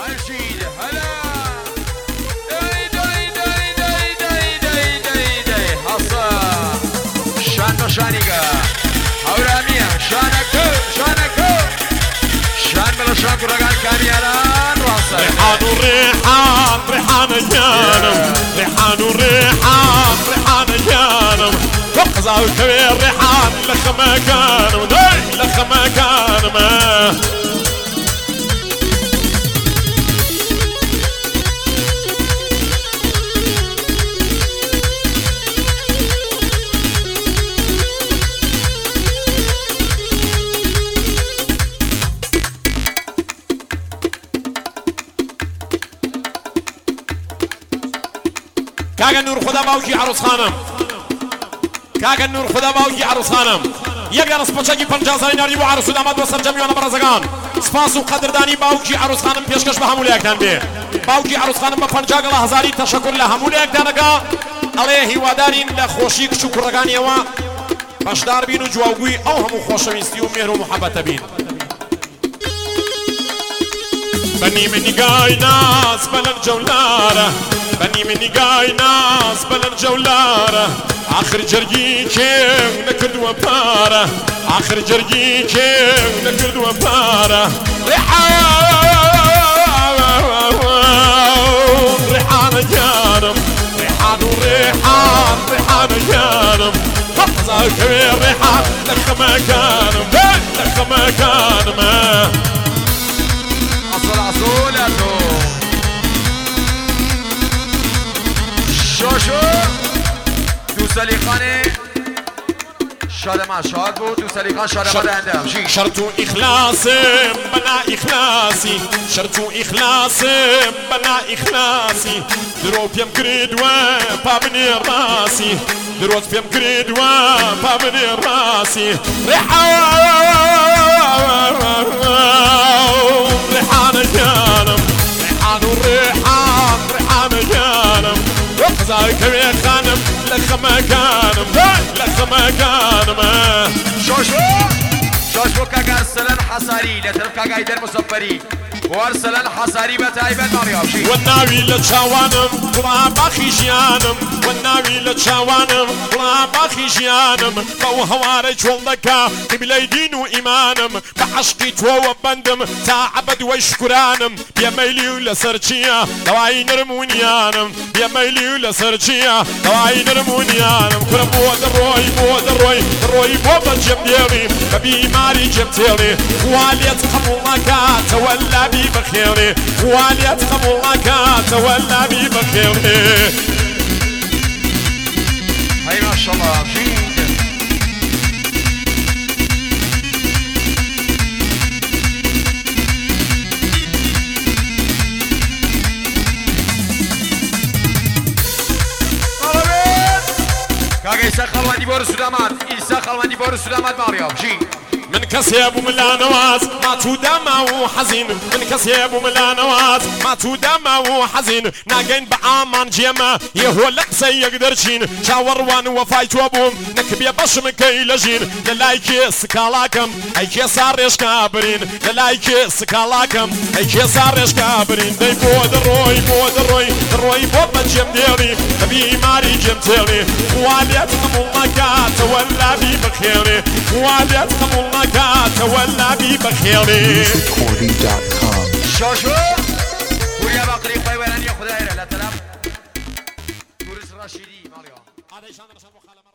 عجيل هلا داي حصا شان شانيقا هورامية شانكو شان بلا شان كرقان كاميالان راسا ريحان جانم ريحان جانم وقزاو كبير ريحان لخما كانم لخما كانم كاغا نور خدا باوکی عروس خانم كاغا نور خدا باوکی عروس خانم یەکدان سپۆچەکی 50 ساڵی ناردی بۆ عروس و داماد بۆ سەرجەمیانە بەڕێزەکان سپاس و قەدردانی باوکی عروس خانم پێشکەش بە هەموو لایەکتان بێ باوکی عروس خانم بە 50 هەزاری تەشەکر لە هەموو لایەکتانەکە ئەڵێ هیوادارین لە خۆشی کچ و کوڕەکانیەوە بەشدار بین و جواوگوی ئەو هەموو خۆشەویستی و مێر و محەبەتە بین بني مني قاي ناس بلا الجولارة بني مني قاي ناس بلا الجولارة آخر جرجي كيف نكرد وبارة آخر جرجي كيف نكرد وبارة ريحان جانم ريحان جانم خطزا كبير ريحان لخما كانم لخما كانم عصولاتو شوشو دو سلیقانه شادمان شاد بود دو سلیقان شادمان دهنده شرط إخلاصي بنا إخلاصي شرط إخلاصي بنا إخلاصي دروب يم كريد وبابني راسي دروب يم كريد وبابني راسي ريحان جانم ريحان جانم وقزاي كبير خانم لخما كانم لخما كانم شوشو كاكا ارسلان حصاري لترف كاكا ايدر مصبري وارسلان حصاري بتايبان مريوشي والناوي لتشاوانم طلع باخي جيانم والناوي لتشاوانم طلع باخي جيانم فو هواري جولدكا قبلي دين وإيمانم بعشقي تو بندم تعبد ويشكرانم بيا ميلي ولسرجيا دواي نرمونيانم بيا ميلي ولسرجيا دواي نرمونيانم كرم بود الروي بود جبديلي ببي ماري جبتيلي واليت قبولك تولى بي بخيري واليت قبولك تولى بي بخيري هاي ما شاء الله كاكا إيسا خلواني بور السلامات إيسا خلواني بور السلامات ماريو بشي من كسيب وملا نواز ما تودمه حزين من كسيب وملا نواز ما تودمه حزين ناقين بعامان جيما يهو لقسي يقدر شين شاوروان وفايت وابوم نكبيا بشم كي لجين للايكي سكالاكم ايكي صاريش كابرين للايكي سكالاكم ايكي صاريش كابرين دي بود الروي بود جيم ديري تبي ماري جيم تيري واليت قمولك تولى بي بخيري واليت قمولك تولى بي بخيري شوشو ويا بقري قيوان ياخذ لا تلعب تورس راشدي ماريو هذا